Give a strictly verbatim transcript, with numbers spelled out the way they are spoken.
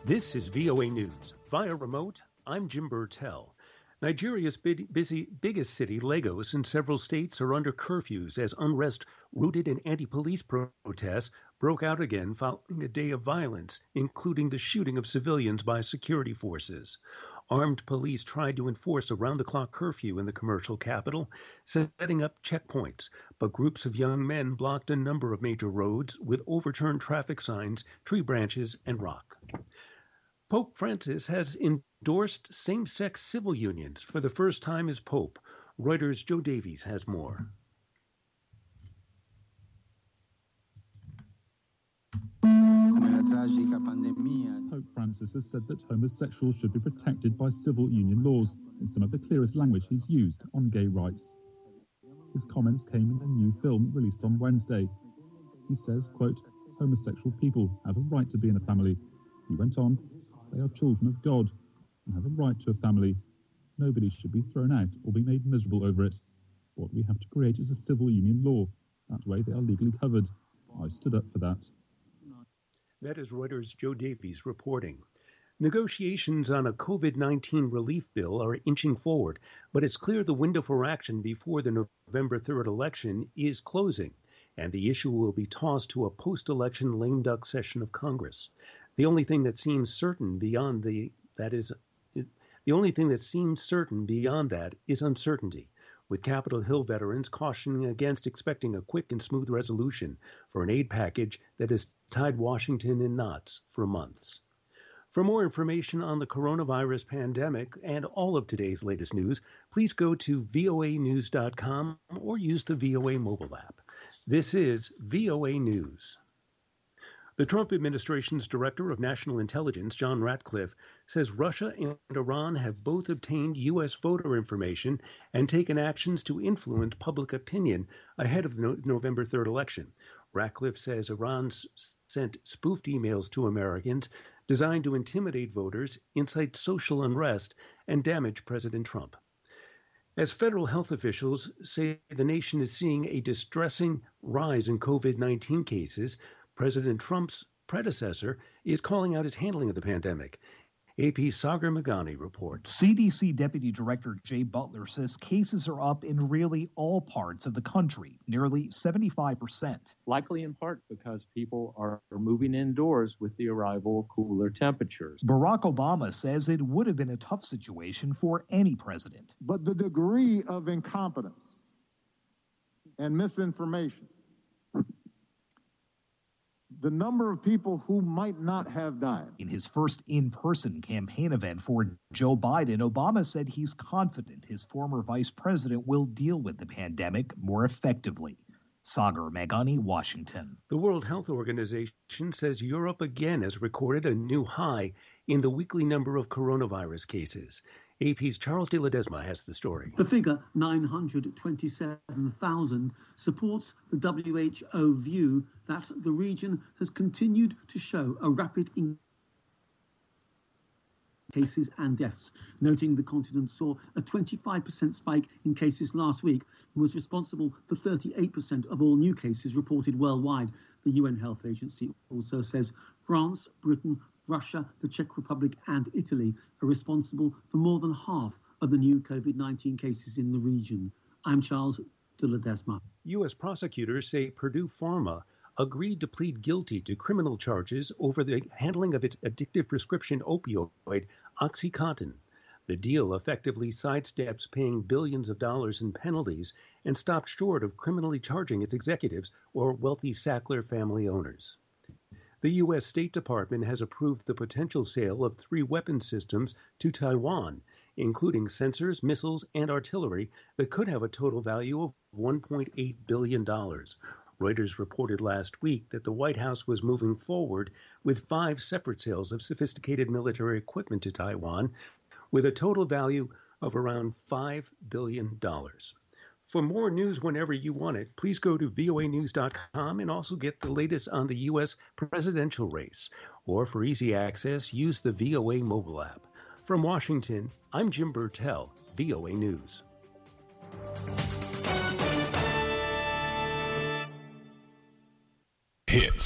This is V O A News. Via remote, I'm Jim Burtell. Nigeria's big, busy, biggest city, Lagos, and several states are under curfews as unrest rooted in anti-police protests broke out again following a day of violence, including the shooting of civilians by security forces. Armed police tried to enforce a round-the-clock curfew in the commercial capital, setting up checkpoints, but groups of young men blocked a number of major roads with overturned traffic signs, tree branches, and rock. Pope Francis has endorsed same-sex civil unions for the first time as Pope. Reuters' Joe Davies has more. Pope Francis has said that homosexuals should be protected by civil union laws in some of the clearest language he's used on gay rights. His comments came in a new film released on Wednesday. He says, quote, homosexual people have a right to be in a family. He went on, they are children of God and have a right to a family. Nobody should be thrown out or be made miserable over it. What we have to create is a civil union law. That way they are legally covered. I stood up for that. That is Reuters' Joe Davies reporting. Negotiations on a COVID nineteen relief bill are inching forward, but it's clear the window for action before the November third election is closing, and the issue will be tossed to a post-election lame duck session of Congress. The only thing that seems certain beyond the that is the only thing that seems certain beyond that is uncertainty, with Capitol Hill veterans cautioning against expecting a quick and smooth resolution for an aid package that has tied Washington in knots for months. For more information on the coronavirus pandemic and all of today's latest news, please go to V O A news dot com or use the V O A mobile app. This is V O A News. The Trump administration's Director of National Intelligence, John Ratcliffe, says Russia and Iran have both obtained U S voter information and taken actions to influence public opinion ahead of the no- November third election. Ratcliffe says Iran s- sent spoofed emails to Americans designed to intimidate voters, incite social unrest, and damage President Trump. As federal health officials say the nation is seeing a distressing rise in COVID nineteen cases, President Trump's predecessor is calling out his handling of the pandemic. A P's Sagar Meghani reports. C D C Deputy Director Jay Butler says cases are up in really all parts of the country, nearly seventy-five percent. Likely in part because people are moving indoors with the arrival of cooler temperatures. Barack Obama says it would have been a tough situation for any president. But the degree of incompetence and misinformation, the number of people who might not have died. In his first in-person campaign event for Joe Biden, Obama said he's confident his former vice president will deal with the pandemic more effectively. Sagar Meghani, Washington. The World Health Organization says Europe again has recorded a new high in the weekly number of coronavirus cases. A P's Charles de Ledesma has the story. The figure, nine hundred twenty-seven thousand, supports the W H O view that the region has continued to show a rapid increase in cases and deaths, noting the continent saw a twenty-five percent spike in cases last week and was responsible for thirty-eight percent of all new cases reported worldwide. The U N Health Agency also says France, Britain, Russia, the Czech Republic and Italy are responsible for more than half of the new COVID nineteen cases in the region. I'm Charles de Ledesma. U S prosecutors say Purdue Pharma agreed to plead guilty to criminal charges over the handling of its addictive prescription opioid, OxyContin. The deal effectively sidesteps paying billions of dollars in penalties and stopped short of criminally charging its executives or wealthy Sackler family owners. The U S State Department has approved the potential sale of three weapon systems to Taiwan, including sensors, missiles, and artillery that could have a total value of one point eight billion dollars. Reuters reported last week that the White House was moving forward with five separate sales of sophisticated military equipment to Taiwan, with a total value of around five billion dollars. For more news whenever you want it, please go to V O A news dot com and also get the latest on the U S presidential race. Or for easy access, use the V O A mobile app. From Washington, I'm Jim Burtell, V O A News. Hits.